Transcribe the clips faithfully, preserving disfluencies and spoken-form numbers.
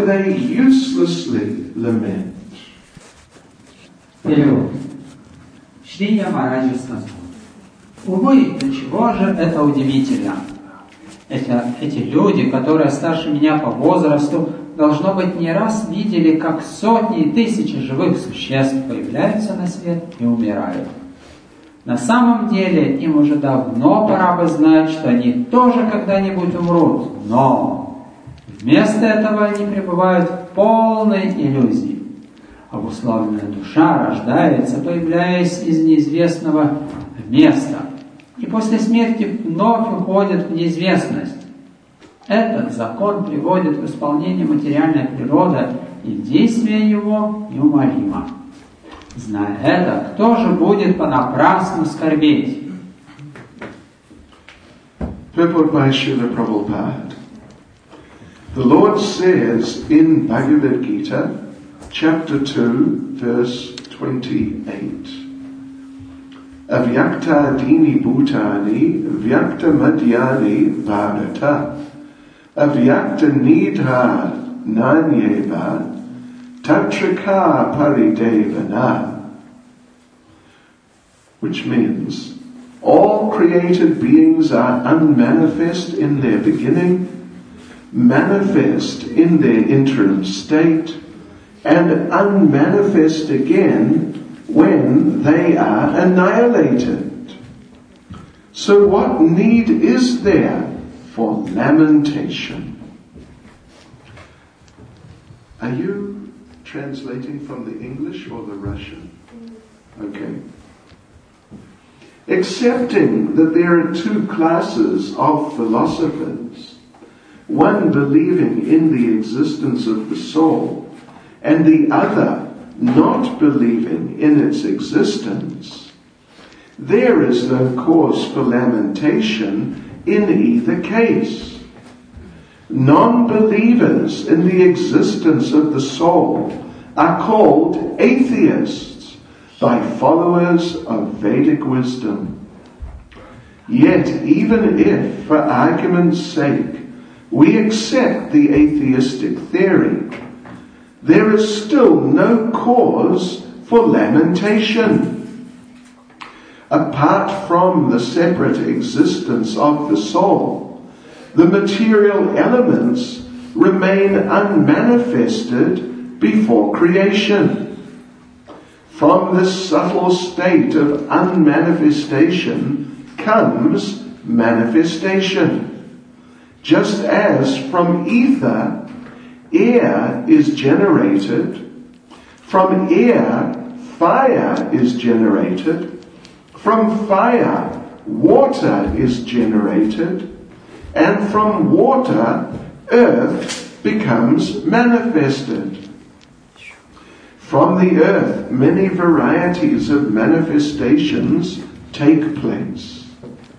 they uselessly lament. Перевод. Шри Ямараджа сказал: увы, до чего же это удивительно. Эти, эти люди, которые старше меня по возрасту, должно быть, не раз видели, как сотни и тысячи живых существ появляются на свет и умирают. На самом деле, им уже давно пора бы знать, что они тоже когда-нибудь умрут, но вместо этого они пребывают в полной иллюзии. Обусловленная душа рождается, появляясь из неизвестного места, и после смерти вновь уходит в неизвестность. Этот закон приводит в исполнение материальная природа, и действие его неумолимо. Зная это, кто же будет понапрасну скорбеть? Purport by Srila Prabhupada. The Lord says in Bhagavad Gita, chapter two, verse twenty-eight, Avyakta dini bhutani vyakta madhyani bharata avyakta nidha nanyeva tatrika paridevana, which means all created beings are unmanifest in their beginning, manifest in their interim state, and unmanifest again when they are annihilated. So what need is there for lamentation? Are you translating from the English or the Russian? Okay. Accepting that there are two classes of philosophers, one believing in the existence of the soul, and the other not believing in its existence, there is no cause for lamentation in either case. Non-believers in the existence of the soul are called atheists by followers of Vedic wisdom. Yet, even if, for argument's sake, we accept the atheistic theory, there is still no cause for lamentation. Apart from the separate existence of the soul, the material elements remain unmanifested before creation. From this subtle state of unmanifestation comes manifestation. Just as from ether air is generated, from air fire is generated, from fire water is generated, and from water earth becomes manifested. From the earth many varieties of manifestations take place.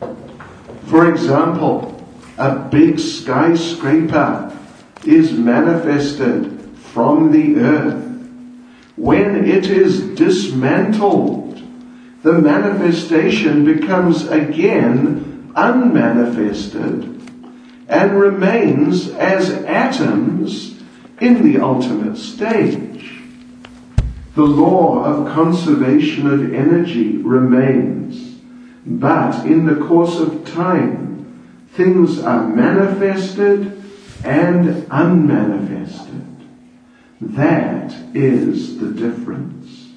For example, a big skyscraper is manifested from the earth. When it is dismantled, the manifestation becomes again unmanifested and remains as atoms in the ultimate stage. The law of conservation of energy remains, but in the course of time, things are manifested and unmanifested. That is the difference.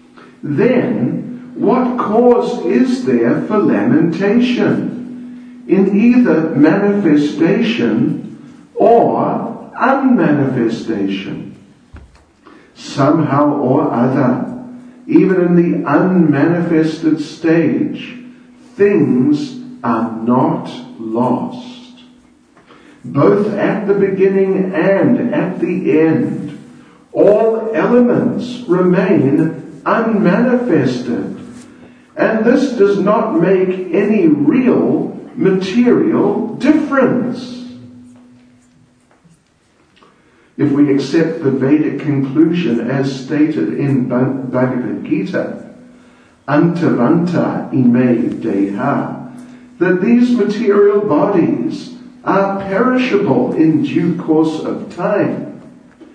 Then, what cause is there for lamentation in either manifestation or unmanifestation? Somehow or other, even in the unmanifested stage, things are not lost. Both at the beginning and at the end, all elements remain unmanifested, and this does not make any real material difference. If we accept the Vedic conclusion as stated in Bhagavad Gita, Antavanta ime deha, that these material bodies are perishable in due course of time,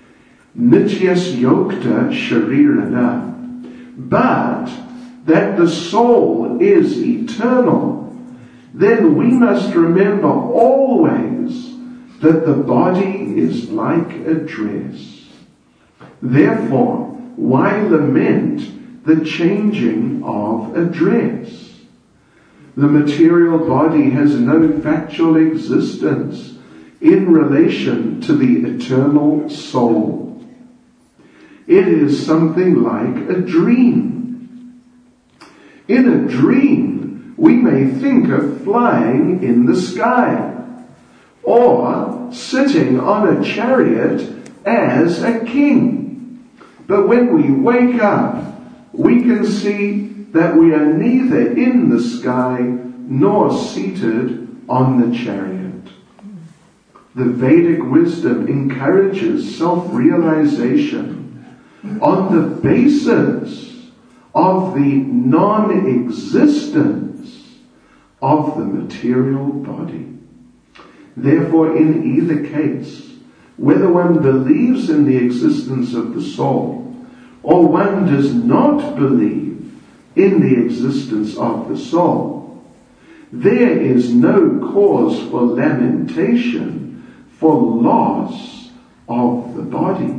nityas yokta sharirana, but that the soul is eternal, then we must remember always that the body is like a dress. Therefore, why lament the changing of a dress? The material body has no factual existence in relation to the eternal soul. It is something like a dream. In a dream, we may think of flying in the sky, or sitting on a chariot as a king. But when we wake up, we can see that we are neither in the sky nor seated on the chariot. The Vedic wisdom encourages self-realization on the basis of the non-existence of the material body. Therefore, in either case, whether one believes in the existence of the soul or one does not believe in the existence of the soul, there is no cause for lamentation for loss of the body.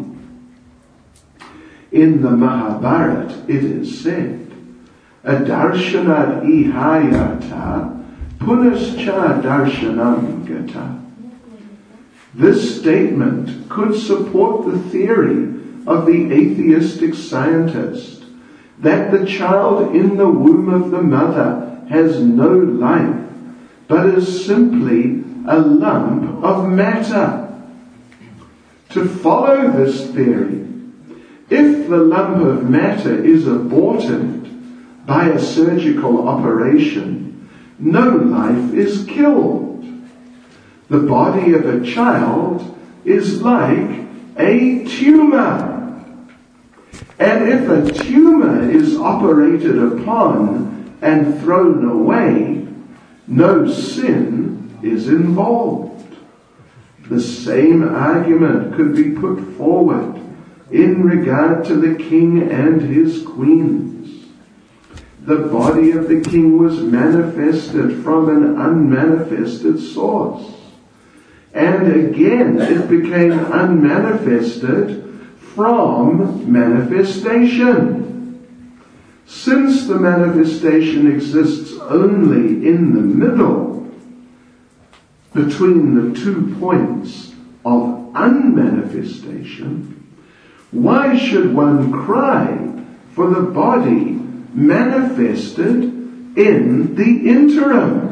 In the Mahabharata it is said, Adarshana ihayata punascha darshanam gata. This statement could support the theory of the atheistic scientist that the child in the womb of the mother has no life, but is simply a lump of matter. To follow this theory, if the lump of matter is aborted by a surgical operation, no life is killed. The body of a child is like a tumor. And if a tumor is operated upon and thrown away, no sin is involved. The same argument could be put forward in regard to the king and his queens. The body of the king was manifested from an unmanifested source. And again, it became unmanifested from manifestation. Since the manifestation exists only in the middle, between the two points of unmanifestation, why should one cry for the body manifested in the interim?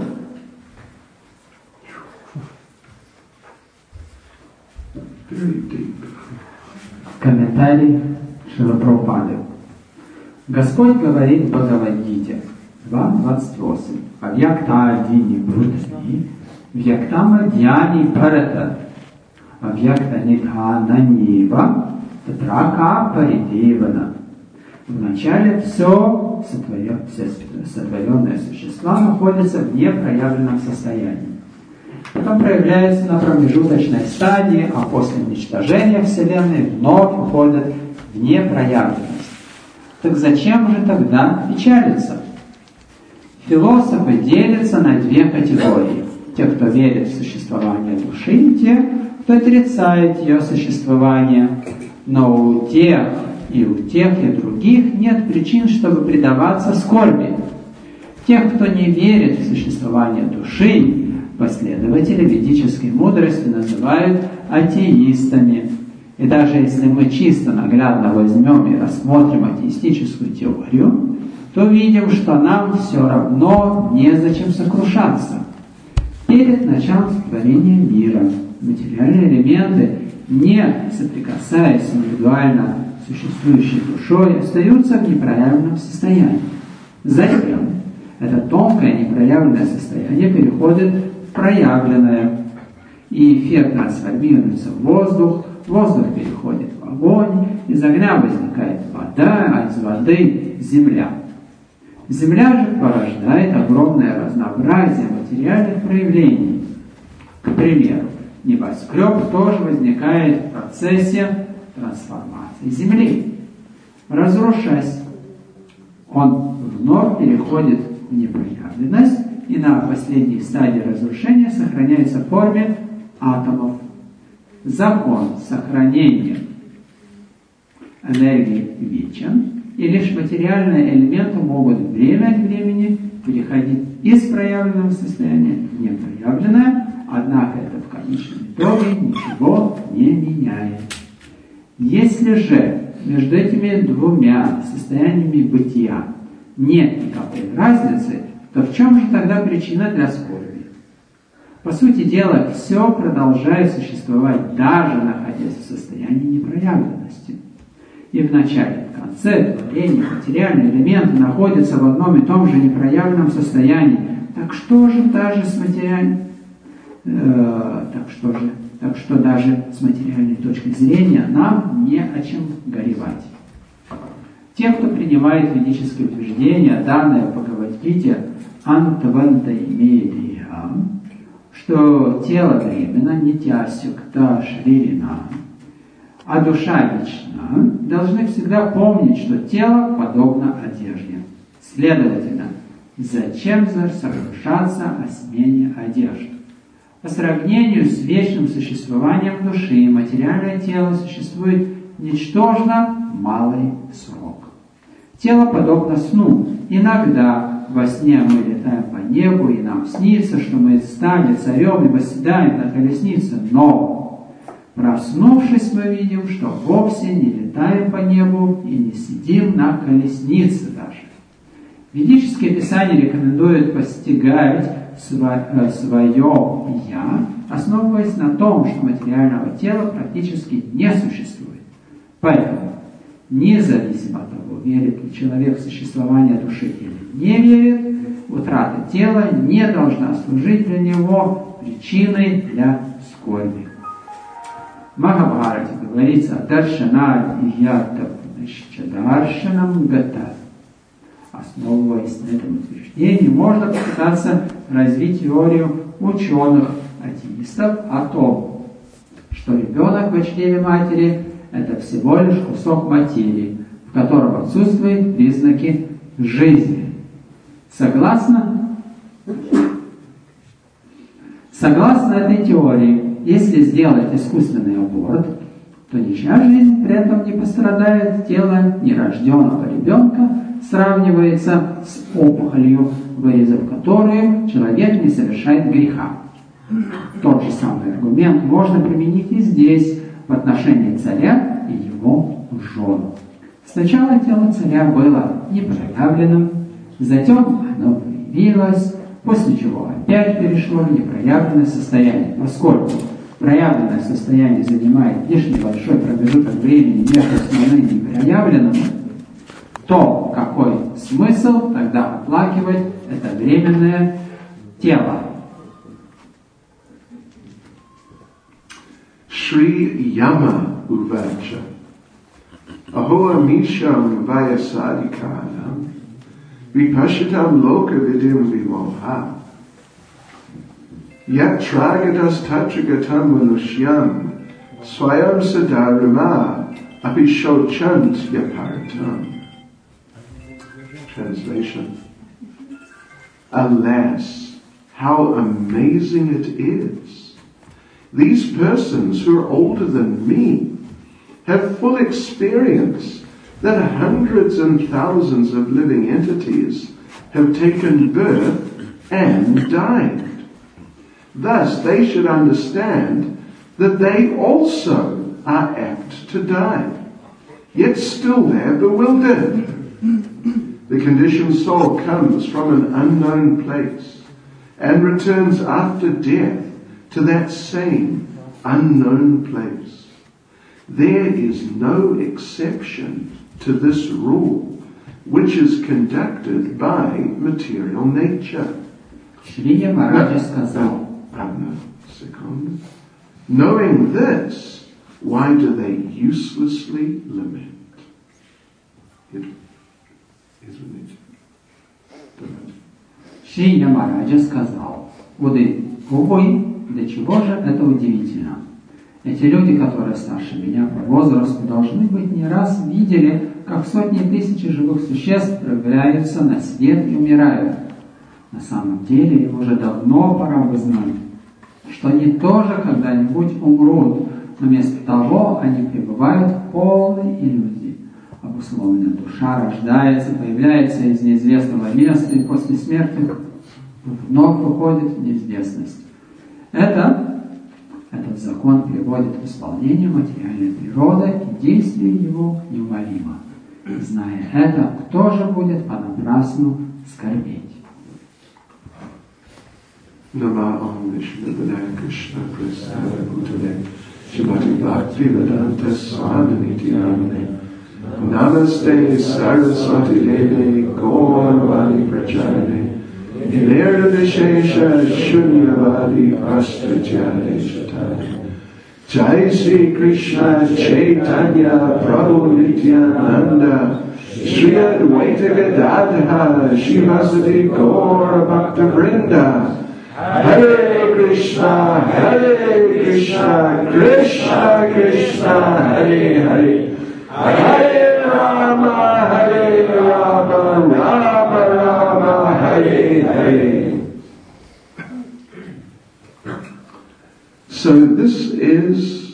Very deep. Комментарий Шрила Прабхупады. Господь говорит в Бхагавад-гите два двадцать восемь. Авьякта адини брутни, вьяктама дьяни парата, авьякта нидхана нива, татрака паридевана. Вначале все, сотворен, все сотворенные существа находятся в непроявленном состоянии. Потом проявляется на промежуточной стадии, а после уничтожения Вселенной вновь уходят в непроявленность. Так зачем же тогда печалиться? Философы делятся на две категории. Те, кто верит в существование души, и те, кто отрицает ее существование. Но у тех и у тех и других нет причин, чтобы предаваться скорби. Тех, кто не верит в существование души, последователи ведической мудрости называют атеистами. И даже если мы чисто наглядно возьмем и рассмотрим атеистическую теорию, то видим, что нам все равно незачем сокрушаться. Перед началом сотворения мира материальные элементы, не соприкасаясь с индивидуально существующей душой, остаются в непроявленном состоянии. Затем это тонкое непроявленное состояние переходит в проявленное, и эффект трансформируется в воздух, воздух переходит в огонь, из огня возникает вода, а из воды земля. Земля же порождает огромное разнообразие материальных проявлений. К примеру, небоскреб тоже возникает в процессе трансформации Земли. Разрушаясь, он вновь переходит в непроявленность и на последней стадии разрушения сохраняется в форме атомов. Закон сохранения энергии вечен, и лишь материальные элементы могут время от времени переходить из проявленного состояния в непроявленное, однако это в конечном итоге ничего не меняет. Если же между этими двумя состояниями бытия нет никакой разницы, то в чем же тогда причина для скорби? По сути дела, все продолжает существовать, даже находясь в состоянии непроявленности. И в начале, и в конце творения материальные элементы находятся в одном и том же непроявленном состоянии. Так что же даже с материальной, э, так что же, так что даже с материальной точки зрения нам не о чем горевать. Те, кто принимает ведические утверждения, данные в Бхагавад-гите Антвантаймедия, что тело временно, нитясюкта шририна, а душа вечна, должны всегда помнить, что тело подобно одежде. Следовательно, зачем же сокрушаться о смене одежды? По сравнению с вечным существованием души, материальное тело существует ничтожно малый срок. Тело подобно сну. Иногда во сне мы летаем по небу, и нам снится, что мы стали царем и восседаем на колеснице, но, проснувшись, мы видим, что вовсе не летаем по небу и не сидим на колеснице даже. Ведические писания рекомендуют постигать свое «я», основываясь на том, что материального тела практически не существует. Поэтому, независимо от того, верит ли человек в существование души или не верит, утрата тела не должна служить для него причиной для скорби. В Махабхарате говорится о даршана и даршанам гата. Основываясь на этом утверждении, можно попытаться развить теорию ученых-атеистов о том, что ребенок в чреве матери – это всего лишь кусок материи, в котором отсутствуют признаки жизни. Согласно? Согласно этой теории, если сделать искусственный аборт, то ничья жизнь при этом не пострадает, тело нерожденного ребенка сравнивается с опухолью, вырезав которую человек не совершает греха. Тот же самый аргумент можно применить и здесь, в отношении царя и его жен. Сначала тело царя было непроявленным, затем оно проявилось, после чего опять перешло в непроявленное состояние. Поскольку проявленное состояние занимает лишь небольшой промежуток времени между основным и непроявленным, то какой смысл тогда оплакивать это временное тело? Шри Яма Увача Ahoa Misham Vayasadikana Vipashitam Loka Vidim Vimoha Yat Tragadas Tatragatam Manushyam Swayam Sadarima Apishochant Yaparatam. Translation. Alas, how amazing it is! These persons who are older than me have full experience that hundreds and thousands of living entities have taken birth and died. Thus, they should understand that they also are apt to die, yet still they're bewildered. The conditioned soul comes from an unknown place and returns after death to that same unknown place. There is no exception to this rule, which is conducted by material nature. Шрия Махараджа сказал, second. Knowing this, why do they uselessly lament? It, isn't it? Шрия Махараджа сказал, увы, для чего же это удивительно? Эти люди, которые старше меня по возрасту, должны быть не раз видели, как сотни тысяч живых существ проявляются на свет и умирают. На самом деле им уже давно пора бы знать, что они тоже когда-нибудь умрут, но вместо того они пребывают в полной иллюзии. Обусловленная душа рождается, появляется из неизвестного места и после смерти вновь выходит в неизвестность. Это, этот закон приводит в исполнение материальной природы, и действие его неумолимо. И зная это, кто же будет понапрасну скорбеть? Nama Om Vishnu Padaya Krishna Prasada Bhutale Shrimati Bhakti Vedanta Swami Nityanamane Namaste Saraswati Deve Gaurvani Pracharane Nirvana Vishesha Shunyavadi Astratyade Shatane Jai Sri Krishna Chaitanya Prabhu Nityananda Shri Advaita Gadadha Shivasati Gaura Bhakta Vrinda Hare Krishna, Hare Krishna, Krishna Krishna, Hare Hare, Hare Rama, Hare Rama, Rama Rama, Hare Hare. So this is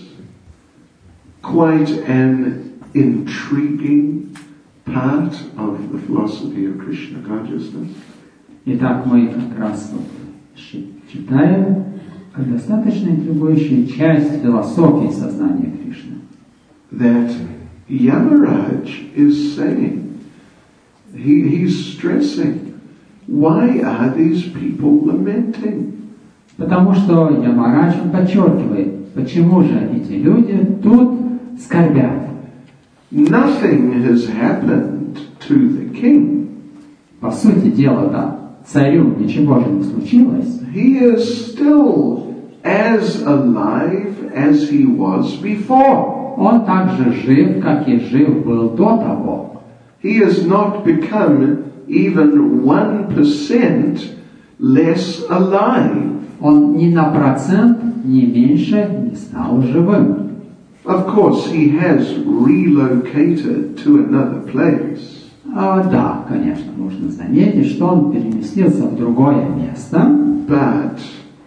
quite an intriguing part of the philosophy of Krishna consciousness. Итак, мы как раз вот читаем достаточно интригующую часть философии сознания Кришны. That Yamaraj is saying, he, he's stressing, why are these people lamenting? Потому что Ямарадж подчеркивает, почему же эти люди тут скорбят. Nothing has happened to the king. По сути дела, да, царю ничего же не случилось. He is still as alive as he was before. Он так же жив, как и жив был до того. He has not become even one percent less alive. Он ни на процент, ни меньше не стал живым. Of course, he has relocated to another place. А, да, конечно, нужно заметить, что он переместился в другое место. But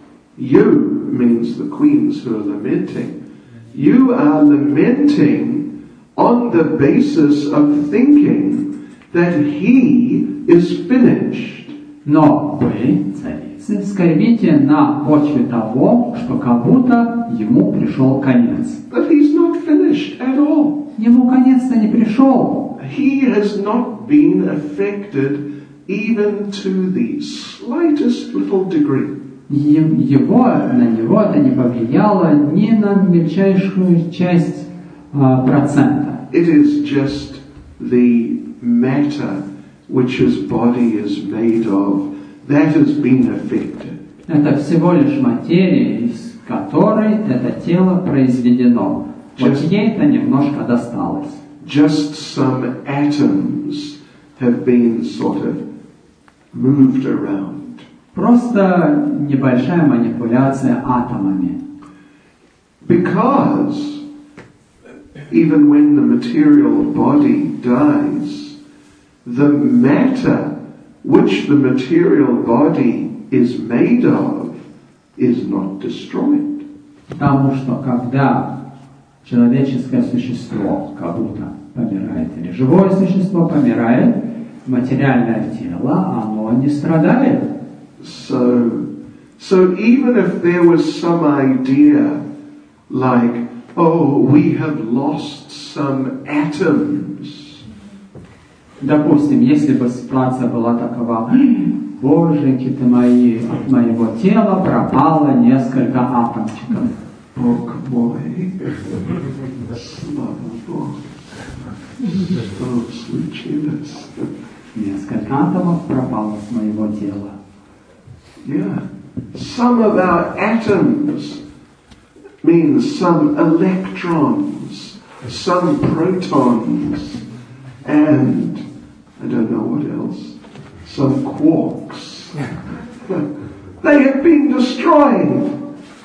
you means the queens who are lamenting. You are lamenting on the basis of thinking that he is finished. Но вы, царицы, скорбите на почве того, что как будто ему пришел конец. But he's not finished at all. Ему конец-то не пришел. He has not been affected even to the slightest little degree. Его, на него это не повлияло ни на мельчайшую часть а, процента. It is just the matter which his body is made of that has been affected. Это всего лишь материя, из которой это тело произведено. Вот ей-то немножко досталось. Just some atoms have been sort of moved around. Просто небольшая манипуляция атомами. Because even when the material body dies, the matter which the material body is made of is not destroyed. Потому что когда человеческое существо как будто помирает, или живое существо помирает, материальное тело, оно не страдает. So, so even if there was some idea like, oh, we have lost some atoms. Допустим, если бы ситуация была такова, боженьки ты мои, от моего тела пропало несколько атомчиков. Бог мой, слава Богу, что случилось? Несколько атомов пропало с моего тела. Yeah, some of our atoms means some electrons, some protons, and I don't know what else, some quarks. They have been destroyed.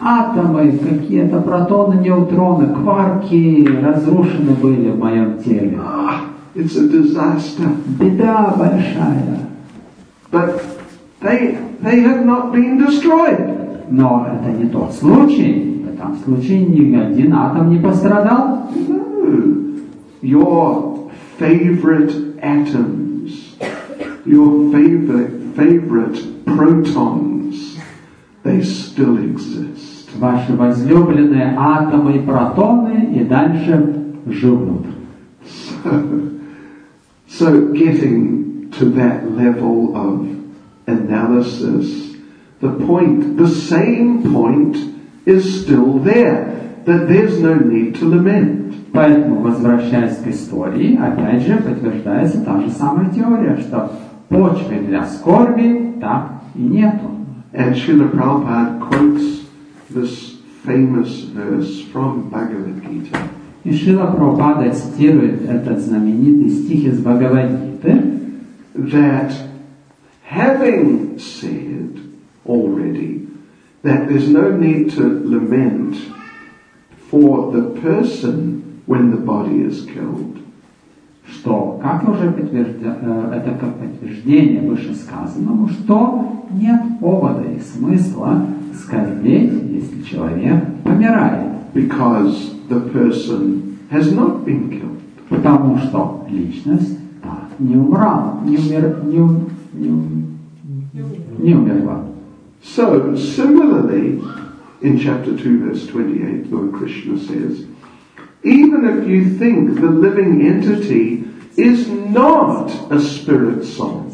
Атомы, какие-то протоны, неутроны, кварки разрушены были в моем теле. Ah, it's a disaster. Беда большая. But they, they have not been destroyed. Но это не тот случай. В этом случае ни один атом не пострадал. No. Your favorite atoms, your favorite, favorite protons, they still exist. Ваши возлюбленные атомы и протоны и дальше живут. So, so getting to that level of analysis, the point, the same point is still there, that there's no need to lament. Поэтому, возвращаясь к истории, опять же подтверждается та же самая теория, что почвы для скорби так и нету. And Srila Prabhupada quotes this famous verse from Bhagavad Gita. И Шрила Прабхупада цитирует этот знаменитый стих из Бхагавад-гиты, That having said already that there's no need to lament for the person when the body is killed, что, как уже подтвержда, это как подтверждение вышесказанному, что нет повода и смысла скорбеть, если человек помирает. because the person has not been killed. Потому что личность так не умрала, не, умер, не, ум- не, ум- не умерла. So, similarly, in chapter two, verse twenty-eight, Lord Krishna says, even if you think the living entity is not a spirit soul,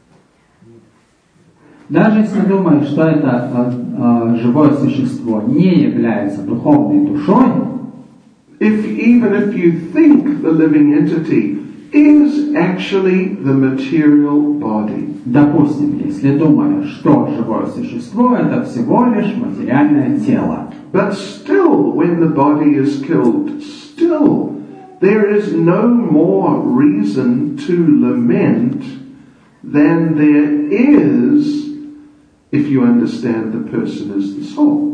Даже если думаешь, что это э, э, живое существо не является духовной душой, if even if you think the living entity is actually the material body, допустим, если думаешь, что живое существо это всего лишь материальное тело, but still when the body is killed, still there is no more reason to lament than there is if you understand the person is the soul.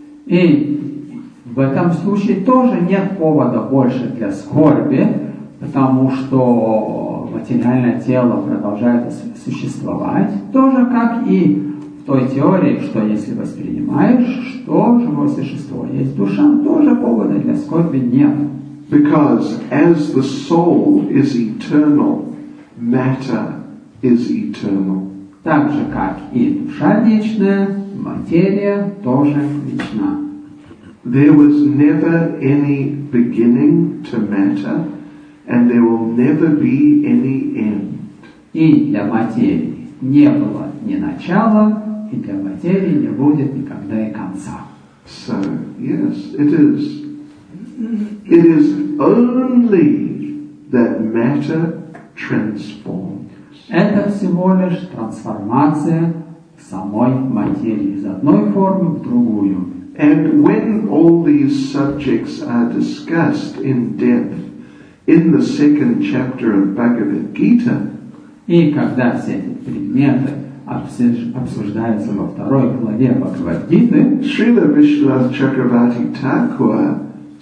и в этом случае тоже нет повода больше для скорби, потому что материальное тело продолжает существовать, тоже как и в той теории, что если воспринимаешь, что живое существо есть душа, тоже повода для скорби нет. Because as the soul is eternal, matter is eternal. Так же, как и душа вечная, материя тоже вечна. There was never any beginning to matter, and there will never be any end. И для материи не было ни начала, и для материи не будет никогда и конца. So, yes, it is. It is only that matter transforms. Это всего лишь трансформация самой материи из одной формы в другую. And when all these subjects are discussed in depth in the second chapter of Bhagavad Gita, И когда все эти предметы обсуж- обсуждаются во второй главе Бхагавад-гиты, Srila Vishwanath Chakravarti Thakur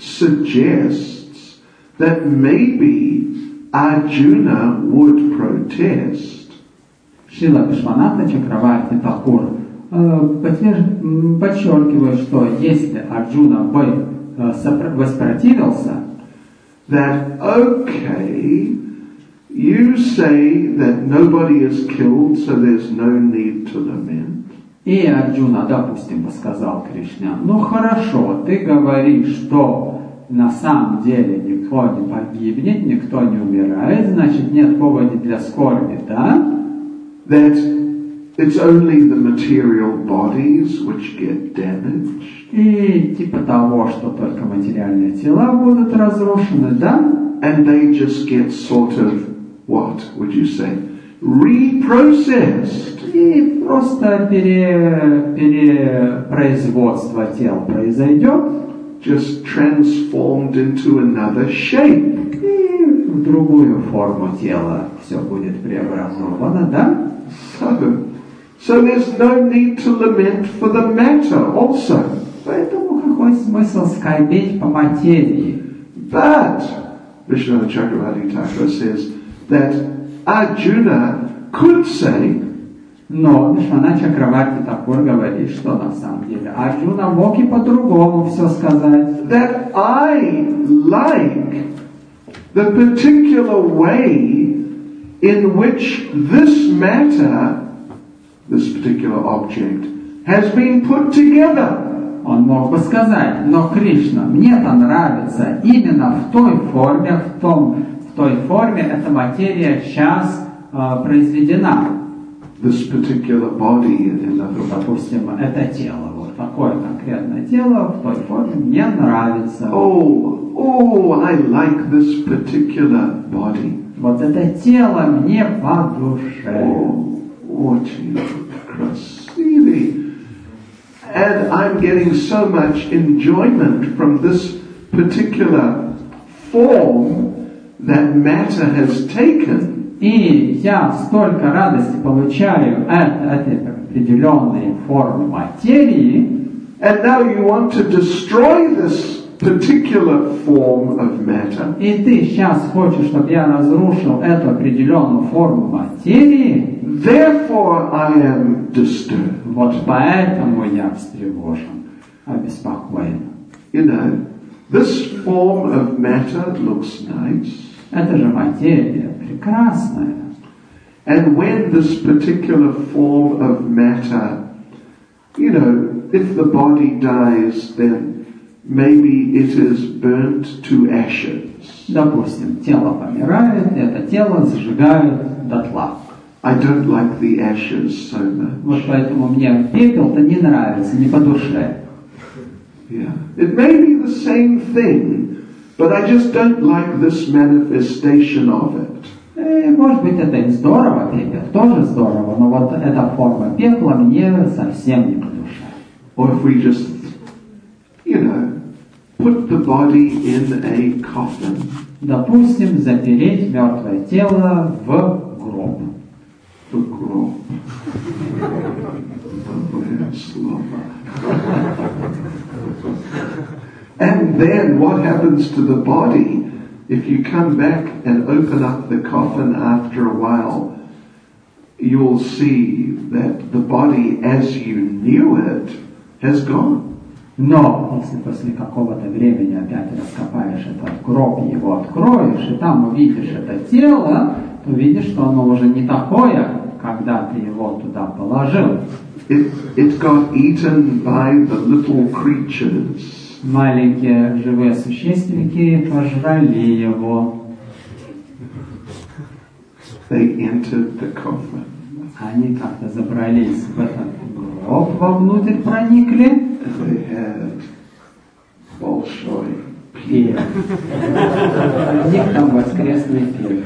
suggests that maybe Arjuna would protest Шрила Вишванатха Чакраварти Такур э, подтвержд- м, подчеркивает, что если Арджуна бы э, сопро- воспротивился, that, okay, you say that nobody is killed, so there's no need to lament. и Арджуна, допустим, бы сказал Кришне, ну хорошо, ты говоришь, что на самом деле никто не погибнет, никто не умирает, значит нет повода для скорби, да? That it's only the material bodies which get damaged. И типа того, что только материальные тела будут разрушены, да? And they just get sort of, what would you say, reprocessed. И просто пере, перепроизводство тел произойдет, Just transformed into another shape. и в другую форму тела все будет преобразовано, да? So, so there's no need to lament for the matter also. Поэтому какой смысл скорбеть по материи? But Vishwanath Chakravarti Thakur says that Arjuna could say, но Вишванат Чакраварти Такур говорит, что на самом деле Арджуна мог и по-другому все сказать. that I like the particular way in which this matter, this particular object, has been put together. Он мог бы сказать, но Кришна, мне-то нравится именно в той форме, в, том, в той форме эта материя сейчас э, произведена. This particular body, in other words. Допустим, это тело, вот такое конкретное тело в той форме мне нравится. Oh, oh, I like this particular body. Вот это тело мне по душе. Oh, очень красивый. And I'm getting so much enjoyment from this particular form that matter has taken. И я столько радости получаю от этой определенной формы материи. And now you want to destroy this particular form of matter. И ты сейчас хочешь, чтобы я разрушил эту определенную форму материи. Therefore I am disturbed. Вот поэтому я встревожен, обеспокоен. You know, this form of matter looks nice. Это же материя прекрасная. And when this particular form of matter, you know, if the body dies, then maybe it is burnt to ashes. Допустим, тело помирает, это тело зажигают дотла. I don't like the ashes so much. Вот поэтому мне пепел-то не нравится, не по душе. Yeah. It may be the same thing, but I just don't like this manifestation of it. И, может быть, это и здорово, пепел тоже здорово, но вот эта форма пепла мне совсем не по душе. Or if we just, you know, put the body in a coffin. Допустим, запереть мертвое тело в гроб. The grom. And then what happens to the body if you come back and open up the coffin after a while? You'll see that the body as you knew it has gone. Но если после какого-то времени опять раскопаешь этот гроб и его откроешь, и там увидишь это тело, то видишь, что оно уже не такое, когда ты его туда положил. It, it got eaten by the little creatures. Маленькие живые существенники пожрали его. They entered the coffin. Они как-то забрались в этот гроб, вовнутрь проникли. They had Bolshoi. И у них там воскресный пир.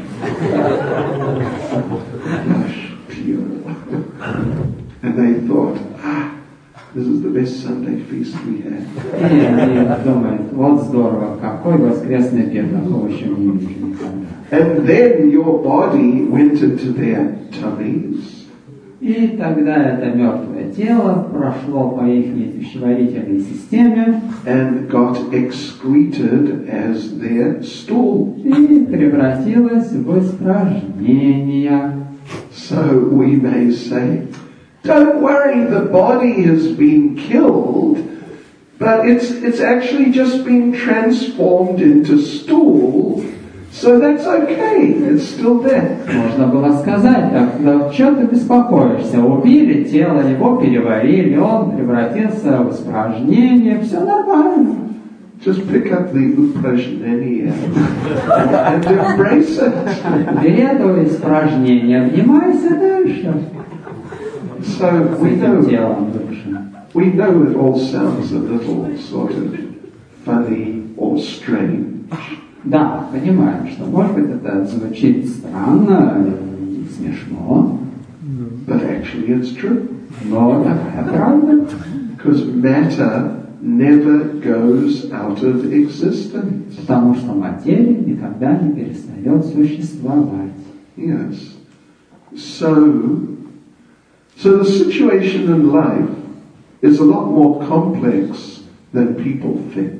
And they thought, ah, this is the best Sunday feast we had. И они думают, вот здорово, какой воскресный пир, такого еще не видели никогда. And then your body went into their tummies. И тогда это мертвое тело прошло по их пищеварительной системе And got excreted as their stool. и превратилось в испражнение. So we may say, don't worry, the body has been killed, but it's it's actually just been transformed into stool, so that's okay, it's still there. Можно было сказать, да что ты беспокоишься? Убили тело, его переварили, он превратился в испражнение, все нормально. Just pick up the upражнение and embrace it. Бери это испражнение, обнимайся дальше. So we know, we know it all sounds a little sort of funny or strange. Да, понимаем, что может быть это звучит странно и смешно. But actually it's true. Но такая правда. Because matter never goes out of existence. Потому что материя никогда не перестает существовать. Yes. So, so the situation in life is a lot more complex than people think.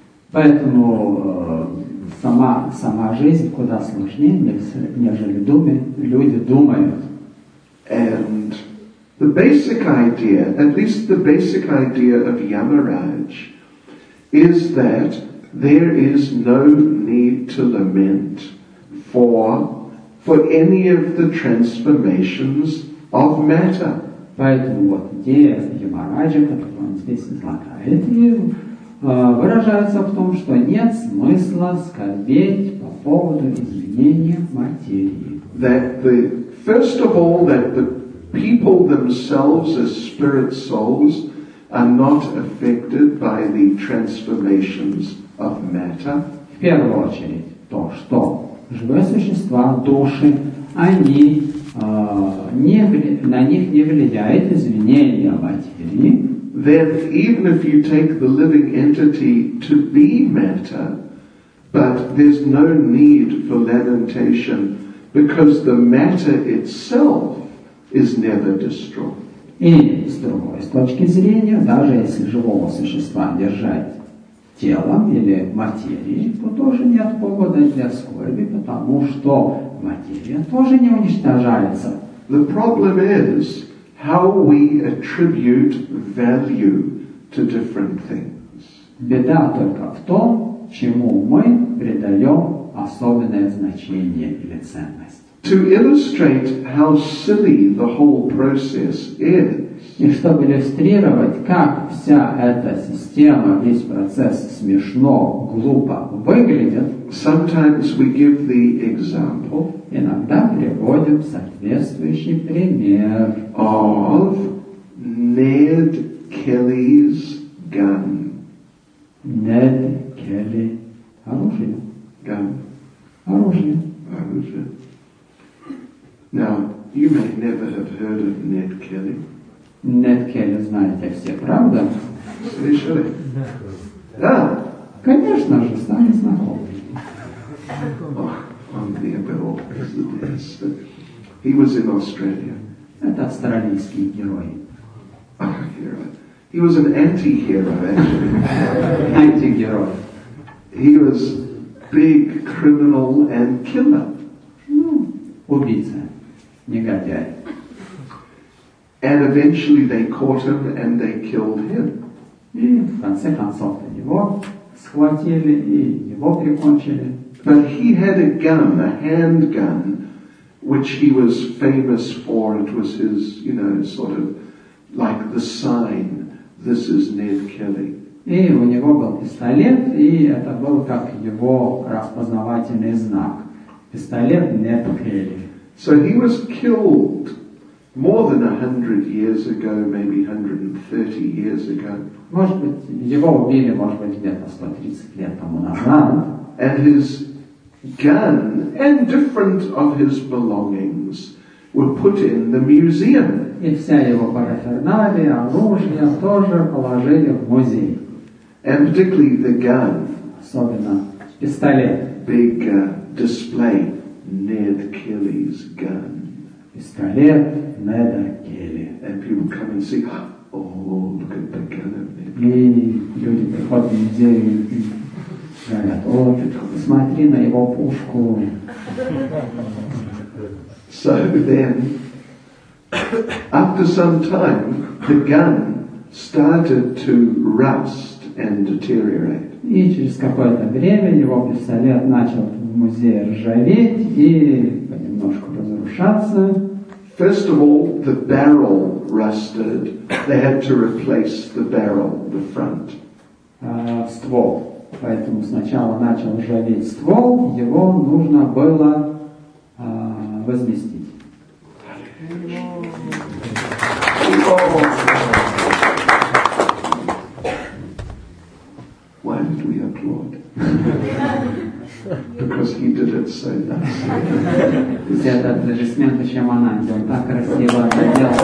Поэтому э, сама, сама жизнь куда сложнее, нежели думе, люди думают. And the basic idea, at least the basic idea of Yamaraj, is that there is no need to lament for, for any of the transformations of matter. Поэтому вот идея Ямараджа, которую он здесь излагает, и, э, выражается в том, что нет смысла скорбеть по поводу изменения материи. That the, first of all, that the people themselves as spirit souls are not affected by the transformations of matter. В первую очередь то, что живые существа, души, они, э, не, на них не влияет изменение материи. Then even if you take the living entity to be matter, but there's no need for lamentation because the matter itself is never destroyed. И с другой с точки зрения, даже если живого существа держать телом или материей, то тоже нет повода для скорби, потому что материя тоже не уничтожается. The problem is how we attribute value to different things. Беда только в том, чему мы придаем особенное значение или ценность. To illustrate how silly the whole process is, и чтобы иллюстрировать, как вся эта система, весь процесс смешно, глупо выглядит, sometimes we give the example иногда приводим соответствующий пример of Ned Kelly's gun. Нед Келли. Оружие. Gun. Оружие. Оружие. Now, you may never have heard of Ned Kelly. Нед Келли знаете все, правда? Слышали? Да. Конечно же, стали знакомы. Oh, on the Abel is He was in Australia. Это австралийский герой. Oh, hero. He was an anti-hero, actually. Антигерой. He was big criminal and killer. Ну, убийца, негодяй. And eventually they caught him and they killed him. И в конце концов его схватили и его прикончили. But he had a gun, a handgun, which he was famous for. It was his, you know, sort of like the sign, this is Ned Kelly. И у него был пистолет, и это был как его распознавательный знак. Пистолет Нед Келли. So he was killed more than a hundred years ago, maybe one hundred thirty years ago. Может быть, его убили, может быть, где-то сто тридцать лет тому назад. And his gun and different of his belongings were put in the museum. И вся его параферналия, оружие тоже положили в музей. And particularly the gun. Особенно пистолет. Big uh, display, Ned Kelly's gun. Пистолет Неда Келли. And people come and see, oh, look at the gun of Ned Kelly. И люди приходят в музей и говорят, о, ты посмотри на его пушку. So then, after some time, the gun started to rust and deteriorate. И через какое-то время его пистолет начал в музее ржаветь и понемножку разрушаться. First of all, the barrel rusted. They had to replace the barrel, the front. А, ствол. Поэтому сначала начал ржаветь ствол, его нужно было а, возместить. Why did we applaud? Because he did it so nicely. Это аплодисменты Шьямананде, он так красиво это делал.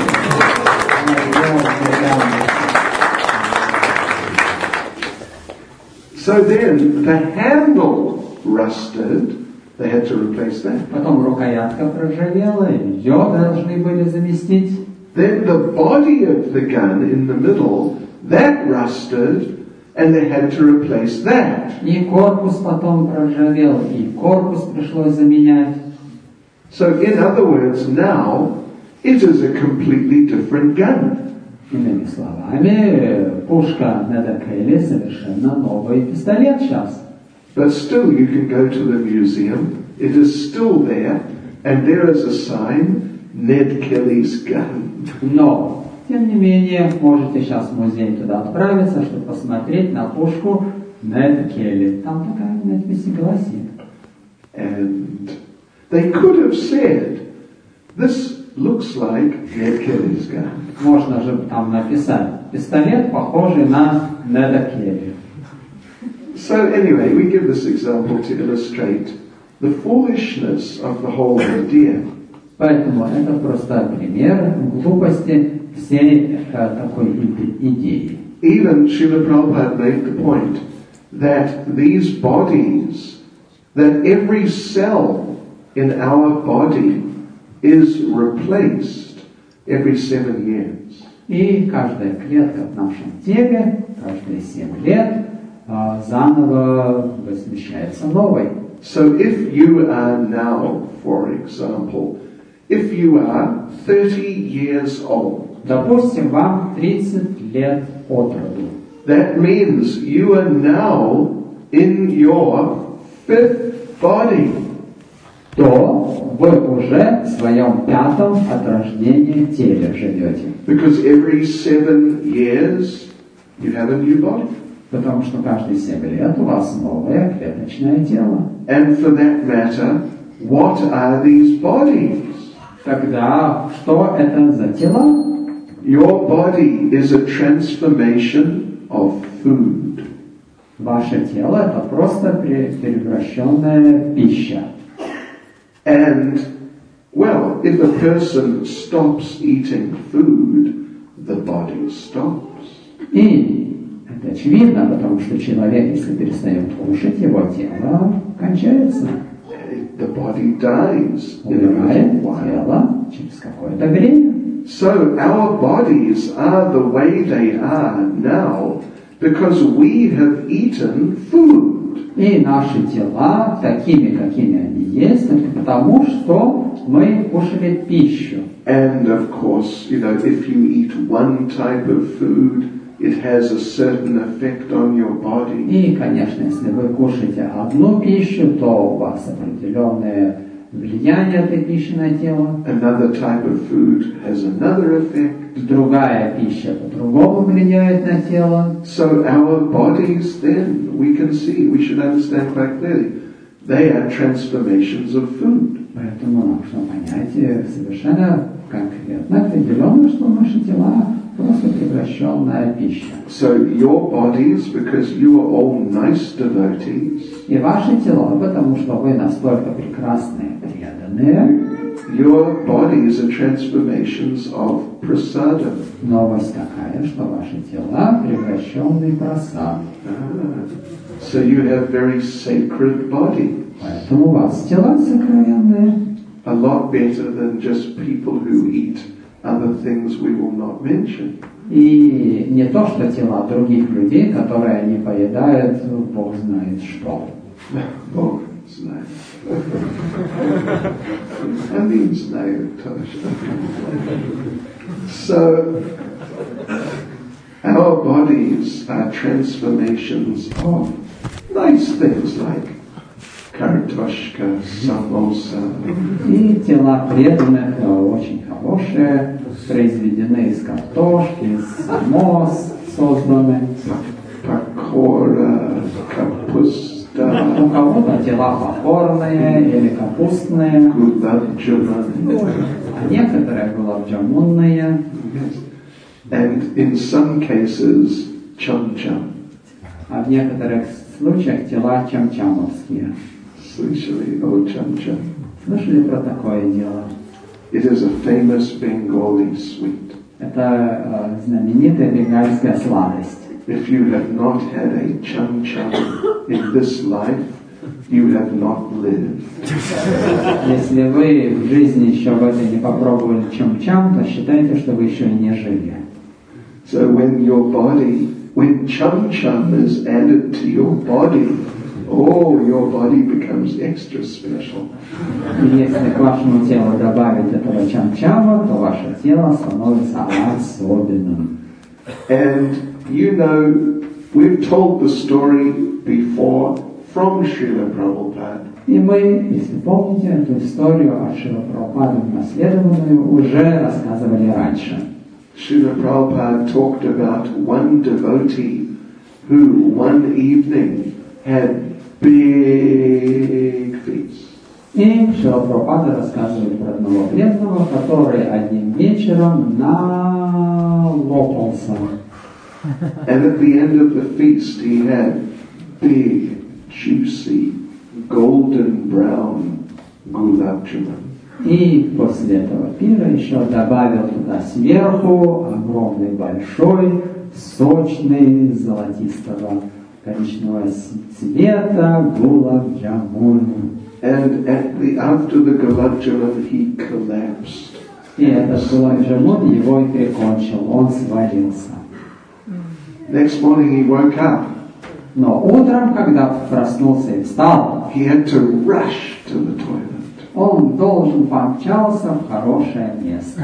So then, the handle rusted. They had to replace that. Потом рукоятка проржавела, ее должны были заместить. Then the body of the gun in the middle, that rusted, and they had to replace that. И корпус потом проржавел, и корпус пришлось заменять. So in other words, now it is a completely different gun. Иными словами, пушка Неда Келли совершенно новый пистолет сейчас. But still you can go to the museum, it is still there, and there is a sign, Ned Kelly's gun. Но, тем не менее, можете сейчас в музей туда отправиться, чтобы посмотреть на пушку Неда Келли. Там такая надпись гласит. And they could have said, this looks like Ned Kelly's gun. Можно же там написать, пистолет похожий на Неда Келли. So anyway, we give this example to illustrate the foolishness of the whole idea. Поэтому это просто пример глупости всей э, такой идеи. Even Srila Prabhupada made the point that these bodies, that every cell in our body is replaced every seven years. И каждая клетка в нашем теле, каждые семь лет, э, заново возмещается новой. So if you are now, for example, if you are thirty years old, допустим, вам тридцать лет от роду, that means you are now in your fifth body. то вы уже в своем пятом от рождения теле живете. Because every seven years you have a new body. Потому что каждые семь лет у вас новое клеточное тело. And for that matter, what are these bodies? Тогда что это за тела? Your body is a transformation of food. Ваше тело это просто превращенная пища. And, well, if a person stops eating food, the body stops. И это очевидно, потому что человек, если перестает кушать, его тело кончается. The body dies in a Умирает little while. тело через какое-то время. So our bodies are the way they are now because we have eaten food. И наши тела такими, какими они есть, это потому, что мы кушали пищу. And of course, you know, if you eat one type of food, it has a certain effect on your body. И, конечно, если вы кушаете одну пищу, то у вас определенное влияние этой пищи на тело. Another type of food has another effect. Другая пища по-другому влияет на тело. So our bodies then, we can see, we should understand quite clearly, they are transformations of food. Поэтому нужно понять совершенно конкретно, определенно, что наши тела просто превращенная пища. So your bodies, because you are all nice devotees, И ваши тела, потому что вы настолько прекрасные, преданные, your bodies are transformations of prasadam. новость такая, что ваши тела превращенные в прасад. Ah, so you have very sacred body. Поэтому у вас тела сокровенные. A lot better than just people who eat other things we will not mention. И не то, что тела других людей, которые они поедают, Бог знает что. Бог знает. Они знают тоже. So, our bodies are transformations of nice things like kartoshka, samosa. И тела преданных очень хорошие, произведены из картошки, из самос созданы. Pakora, kapusta, У кого-то тела покорные или капустные, gulab jamun. а некоторые гулабджамунные, And in some cases, chum-chum. а в некоторых случаях тела чамчамовские. Слышали о chum-chum? Слышали про такое дело? It is a famous Bengali sweet. Это э, знаменитая бенгальская сладость. If you have not had a chum-chum in this life, you have not lived. Если вы в жизни еще в этой не попробовали чам-чам, то считайте, что вы еще не жили. So when your body when chum chum is added to your body, oh, your body becomes extra special. И если к вашему телу добавить этого чам-чама, то ваше тело становится особенным. And you know, we've told the story before from Srila Prabhupada. И мы, если помните, эту историю от Шрила Прабхупады, наследованную, уже рассказывали раньше. Srila Prabhupada talked about one devotee who one evening had big feast. И Шрила Прабхупада рассказывает про одного преданного, который одним вечером налопался. And at the end of the feast he had big, juicy, golden brown gulab jamun. И после этого пира еще добавил туда сверху огромный, большой, сочный, золотистого коричневого цвета гулаб джамун. And at the, after the gulab jamun he collapsed. И этот гулаб джамун его и прикончил, он свалился. Next morning he woke up. Но утром, когда проснулся и встал, He had to rush to the toilet. он должен помчался в хорошее место.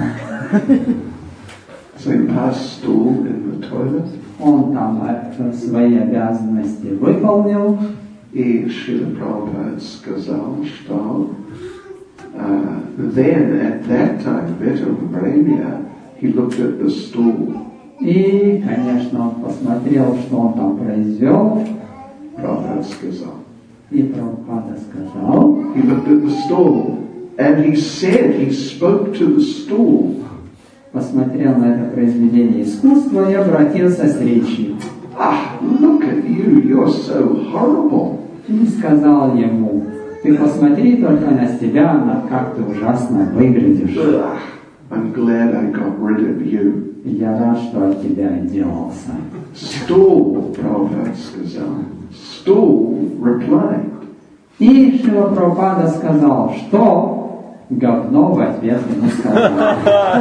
So he passed stool in the toilet. Он там свои обязанности выполнил. И Шрила Prabhupada сказал, что uh, then at that time, в это время, he looked at the stool. И, конечно, он посмотрел, что он там произвел. Prabhupada сказал. И Прабхупада сказал. He looked at the stool and he said, he spoke to the stool. Посмотрел на это произведение искусства и обратился с речью. Ah, look at you, you're so horrible. И сказал ему: ты посмотри только на себя, на как ты ужасно выглядишь. Ugh, I'm glad I got rid of you. Я рад, что от тебя отделался. Stool, Prabhupada сказал. Stool replied. И Шрила Прабхупада сказал, что говно в ответ ему сказал.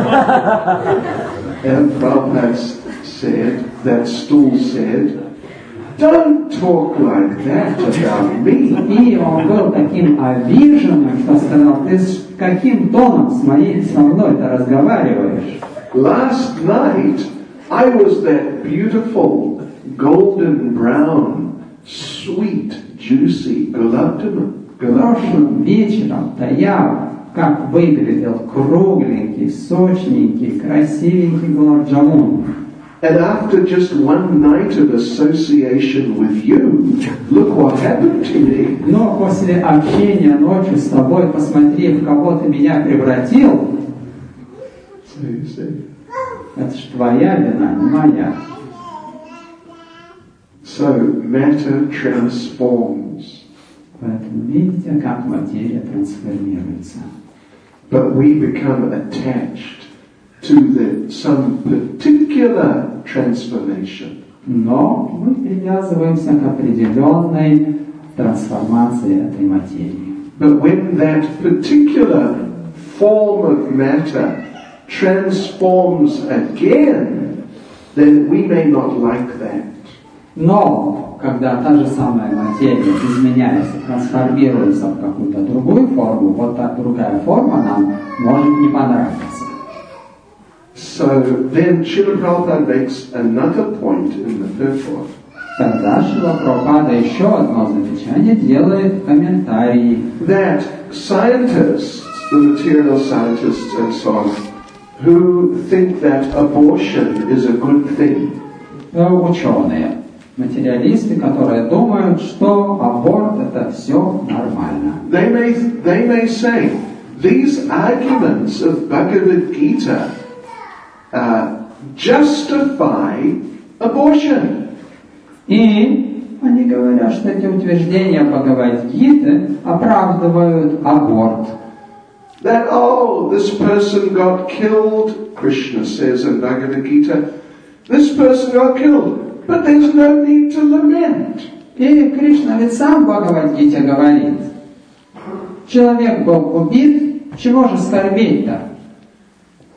And Prabhupada said, that stool said, don't talk like that about me. И он был таким обиженным, что сказал: ты с каким тоном с моей, со мной-то разговариваешь? Last night, I was that beautiful, golden brown, sweet, juicy gulab jamun. Прошлым вечером-то я как выглядел кругленький, сочненький, красивенький гулаб-джамун. And after just one night of association with you, look what happened to me. Но после общения ночью с тобой, посмотри, в кого ты меня превратил, So you see. это ж твоя вина, не моя. So matter transforms. Поэтому видите, как материя трансформируется. But we become attached to the, some particular transformation. Но мы привязываемся к определенной трансформации этой материи. But when that particular form of matter transforms again, then we may not like that. Но когда та же самая материя изменяется, трансформируется в какую-то другую форму, вот та другая форма нам может не понравиться. So then Srila Prabhupada makes another point in the purport. Тогда Шрила Прабхупада еще одно замечание делает в комментарии. That scientists, the material scientists and so on, who think that abortion is a good thing. Ученые, материалисты, которые думают, что аборт это все нормально. They may, they may say, these arguments of Bhagavad Gita uh, justify abortion. И они говорят, что эти утверждения Бхагавад-гиты оправдывают аборт. That, oh, this person got killed, Krishna says in Bhagavad Gita, this person got killed, but there's no need to lament. И Кришна ведь сам в Бхагавад-гите говорит: человек был убит, чего же скорбеть-то?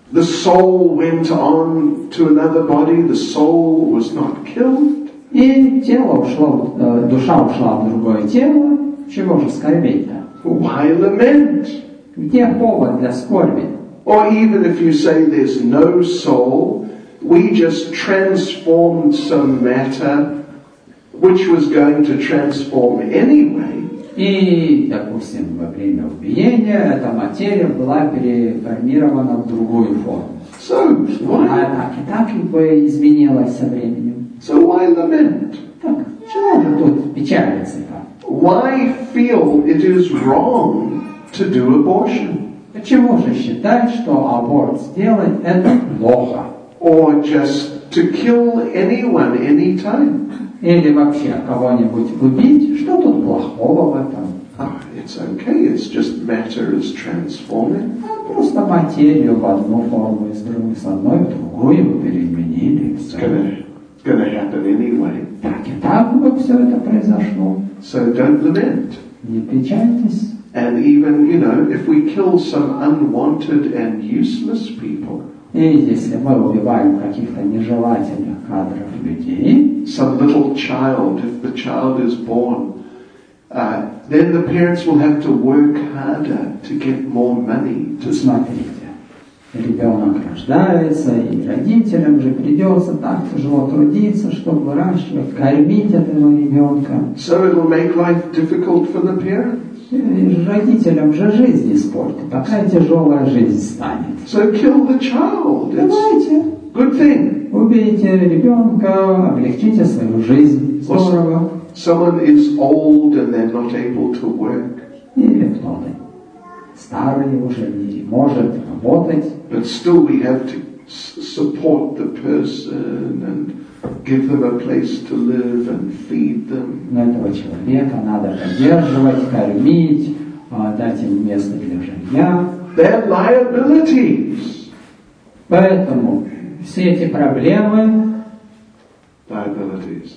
The soul went on to another body, the soul was not killed. И тело ушло, э, душа ушла в другое тело, чего же скорбеть-то? Why lament? Где повод для скорби? Or even if you say there's no soul, we just transformed some matter which was going to transform anyway. И, допустим, во время убиения эта материя была переформирована в другую форму. So why? Она так и так и бы изменилась со временем. So why lament? Так, чего же тут печалиться-то? Why feel it is wrong to do abortion? Почему же считать, что аборт сделать это плохо? Or just to kill anyone anytime? Или вообще кого-нибудь убить? Что тут плохого в этом? Oh, it's okay, it's just matter is transforming. А просто материю в одну форму, из другой, с одной в другую переменили. It's gonna, it's gonna happen anyway. Так и так бы все это произошло. So don't lament. Не печальтесь. And even, you know, if we kill some unwanted and useless people, И если мы убиваем каких-то нежелательных кадров людей, some little child, if the child is born, uh, then the parents will have to work harder to get more money to смотрите, ребенок рождается, и родителям же придется так тяжело трудиться, чтобы выращивать, кормить этого ребенка. So it will make life difficult for the parents. И родителям же жизнь испортит, такая тяжелая жизнь станет. So kill the child. It's Давайте, a good thing. убейте ребенка, облегчите свою жизнь. Здорово. Someone is old and they're not able to work. Или кто-то старый уже не может работать. But still we have to s- support the person and give them a place to live and feed them. Но этого человека надо поддерживать, кормить, дать им место для жилья. They're liabilities. Поэтому все эти проблемы, Liabilities.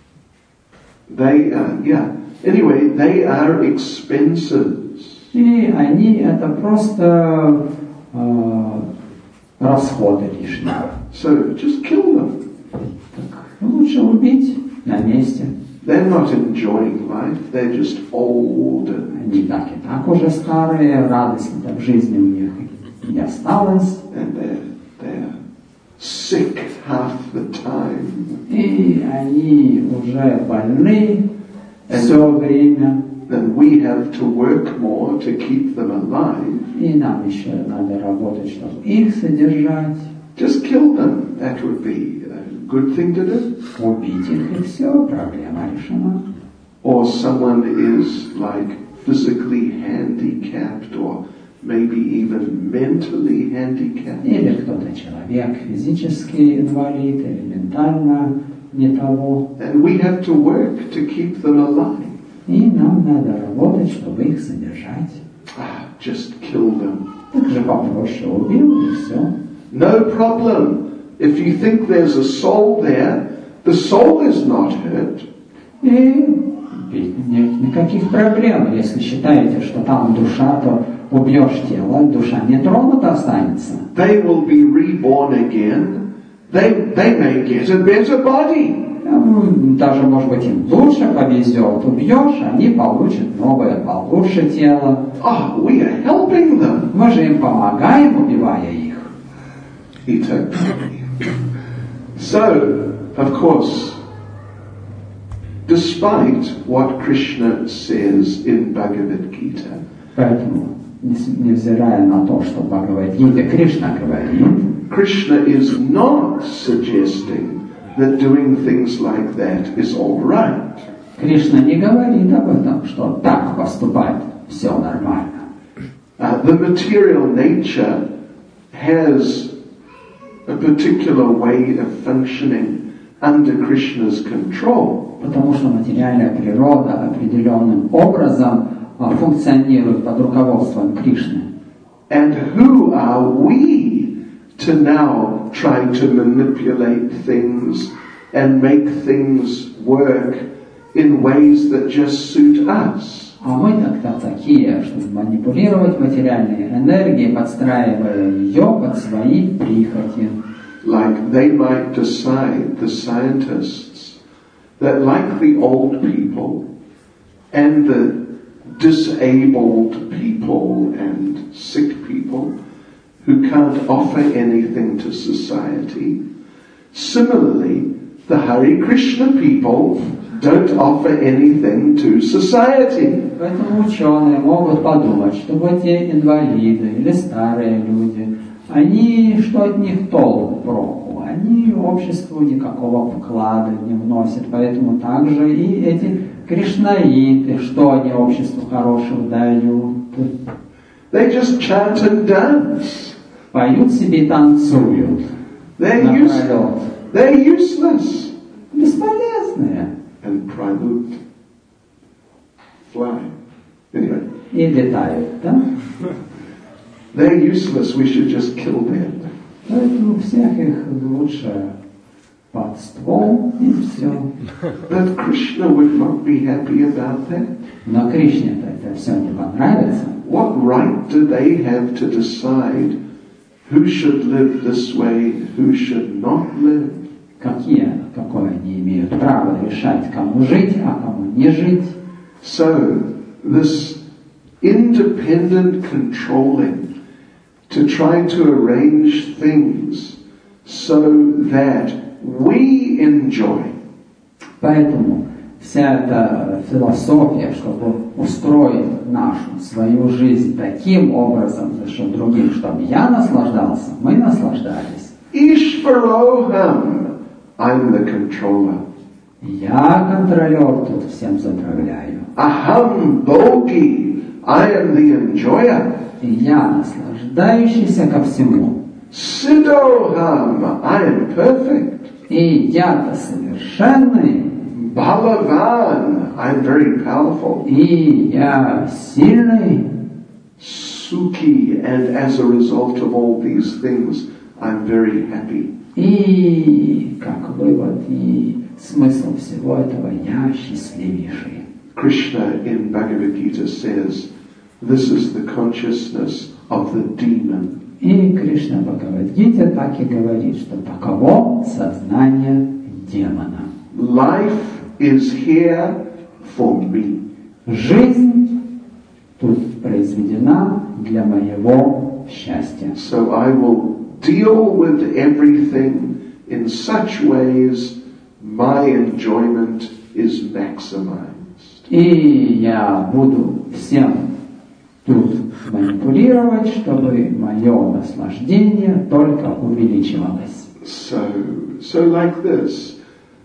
They are, yeah. Anyway, they are expenses. и они это просто э, расходы лишние. So just kill them. Так, лучше убить на месте. They're not enjoying life. They're just old and, Они так и так уже старые, радости-то в жизни у них не осталось. and they're, they're sick half the time. И они уже больны все время. Then we have to work more to keep them alive. И нам еще надо работать, чтобы их содержать. Just kill them. That would be a good thing to do. Убить их и все, проблема решена. Or someone is like physically handicapped or maybe even mentally handicapped. Или кто-то человек физически инвалид или ментально не того. And we have to work to keep them alive. И нам надо работать, чтобы их содержать. Ah, just kill them. Так же попроще убил и все. No problem. If you think there's a soul there, the soul is not hurt. И нет никаких проблем. Если считаете, что там душа, то убьешь тело, душа не тронута останется. They will be reborn again. They, they may get a better body. Даже, может быть, им лучше повезет. Убьешь, они получат новое, получше тело. Ah, we are helping them. Мы же им помогаем, убивая их. Ito. So, of course, despite what Krishna says in Bhagavad Gita, Поэтому, невзирая на то, что в Бхагавад-гите Кришна говорит, Krishna is not suggesting that doing things like that is all right. Кришна не говорит об этом, что так поступать все нормально. Uh, the material nature has a particular way of functioning under Krishna's control. Потому что материальная природа определенным образом функционирует под руководством Кришны. And who are we to now try to manipulate things and make things work in ways that just suit us? А мы тогда такие, чтобы манипулировать материальной энергией, подстраивая ее под свои прихоти. Like they might decide, the scientists, that like the old people and the disabled people and sick people who can't offer anything to society, similarly, the Hare Krishna people don't offer anything to society. Поэтому ученые могут подумать, что вот те инвалиды или старые люди, они, что от них толку, проку? Они обществу никакого вклада не вносят. Поэтому также и эти кришнаиты, что они обществу хорошего дают? They just chant and dance. Поют себе и танцуют. They're, use, they're useless. Бесполезные. And Pralut fly. Anyway. И летают, да? They're useless, we should just kill them. Поэтому всех их лучше под ствол и все. But Krishna would not be happy about that. Но Кришне-то это все не понравится. What right do they have to decide who should live this way, who should not live? Какие, какое они имеют право решать, кому жить, а кому не жить? So, this independent controlling to try to arrange things so that we enjoy. Поэтому вся эта философия, чтобы устроить нашу, свою жизнь таким образом за счет других, чтобы я наслаждался, мы наслаждались. Ishvaroham, I'm the controller. Я контролер, тут всем заправляю. Aham bogi, I am the enjoyer. И я наслаждающийся ко всему. Siddhoham, I am perfect. И я-то совершенный. Balavan, I'm very powerful. И я сильный. Sukhi, and as a result of all these things, I'm very happy. И как вывод и смысл всего этого, я счастливейший. Krishna in Bhagavad Gita says, this is the consciousness of the demon. И Кришна в Бхагавад-гите так и говорит, что таково сознание демона. Life is here for me. Жизнь тут произведена для моего счастья. So I will deal with everything in such ways my enjoyment is maximized. И я буду всем тут манипулировать, чтобы мое наслаждение только увеличивалось. So, so like this,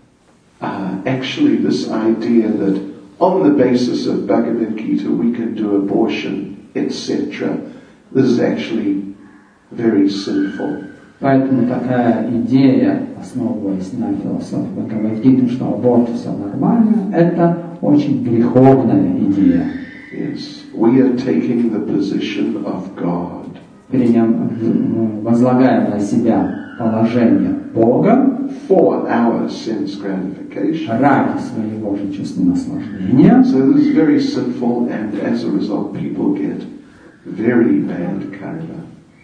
uh, actually this idea that on the basis of Bhagavad Gita we can do abortion, et cetera, this is actually very sinful. Поэтому такая идея, основываясь на философии Бхагавад-гиты, что аборт все нормально, это очень греховная идея. Yes, we are taking the position of God. Приням, возлагаем на себя положение Бога for our sense gratification. Ради своего же чувства наслаждения. So this is very sinful, and as a result, people get very bad karma.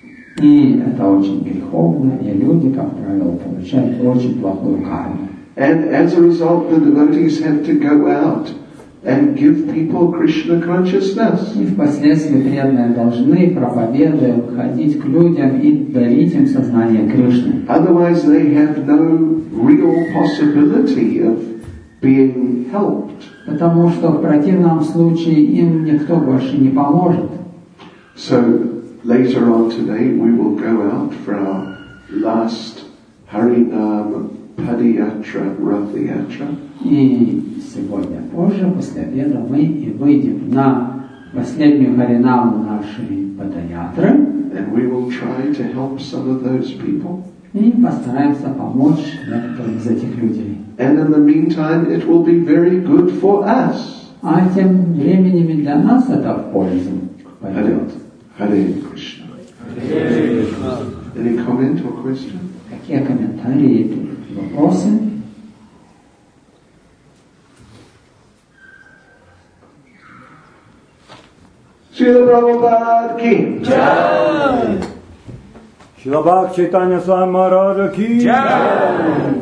И это очень греховно, и люди, как правило, получают очень плохую карму. And as a result, the devotees have to go out and give people Krishna consciousness. И впоследствии преданные должны, проповедуя, выходить к людям и дарить им сознание Кришны. Otherwise, they have no real possibility of being helped. Потому что в противном случае им никто больше не поможет. So later on today, we will go out for our last Harinam Padayatra Rathayatra. И сегодня позже, после обеда, мы и выйдем на последнюю Харинаму нашей Падаятры. And we will try to help some of those people. И постараемся помочь некоторым из этих людей. And in the meantime, it will be very good for us. А тем временем для нас это в пользу пойдет. Hare Krishna. Hare Krishna. Any comment or question? Какие комментарии или вопросы? Srila Prabhupada ki Jai. Shila Bhakti Chaitanya Swami Maharaja ki Jai.